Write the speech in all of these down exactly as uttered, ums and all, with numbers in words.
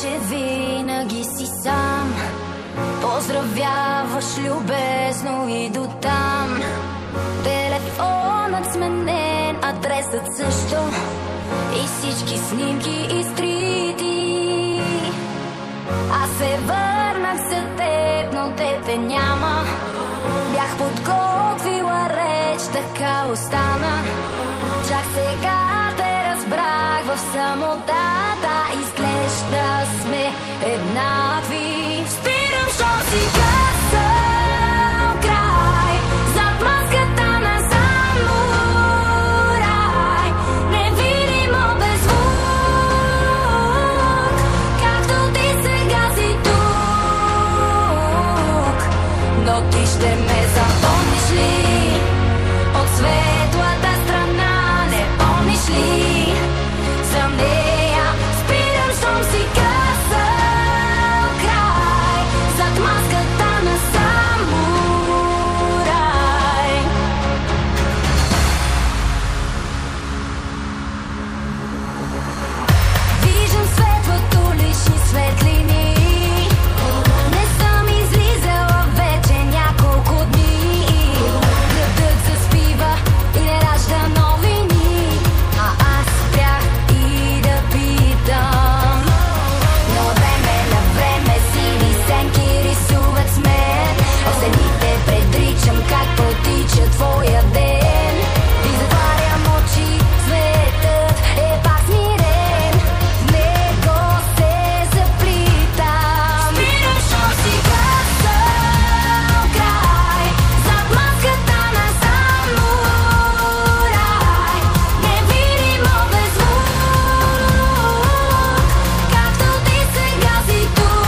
че винаги си сам. Поздравяваш любезно и до там. Телефонът сменен, адресът също, и всички снимки изтрити. Аз се върнах за теб, но тебе няма. Бях подготвила реч, така остана. Чак сега те разбрах, в самотата изглежда сме еднакви. Спирам, щом си късал край, зад маската на самурай. Невидимо без звук, както ти сега си тук. Но ти ще ме запомниш ли от светлата страна? Не помниш ли за нея? Спирам, щом си късал край, зад маската на самурай. Виждам светлото, лични светлини. Не съм излизала вече няколко дни. Градът заспива и не ражда новини, а аз спрях и да питам. Но време на време сини сенки рисуват с мен. В стените предричам как протича твоя ден. И затварям очи, светът е пак смирен. В него се заплитам. Спирам, щом си късал край, зад маската на самурай. Невидимо без звук, както ти сега си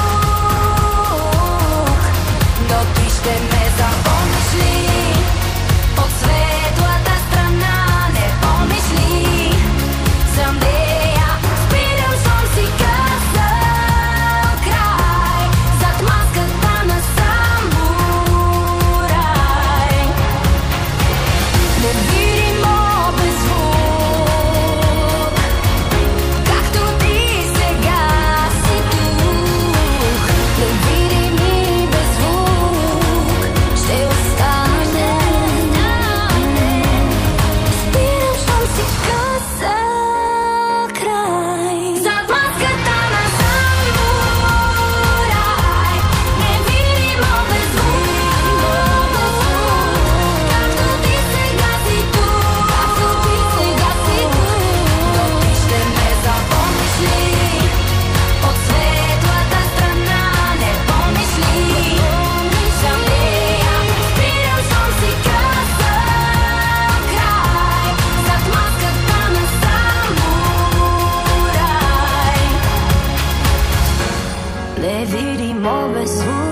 тук. Но ти ще ме запомниш ли от светлата страна? Не помниш ли за нея? Спирам, щом си късал край, зад маската на самурай. Невидимо без звук, както ти сега си тук. Невидими без звук ще останем. Спирам, щом си късал край, зад маската на самурай. Невидимо без звук, както ти сега си тук. Както ти сега си тук. Но ти ще ме запомниш ли от светлата страна? Не помниш ли за нея? Спирам, щом си късал край, зад маската на самурай. Невидимо без звук,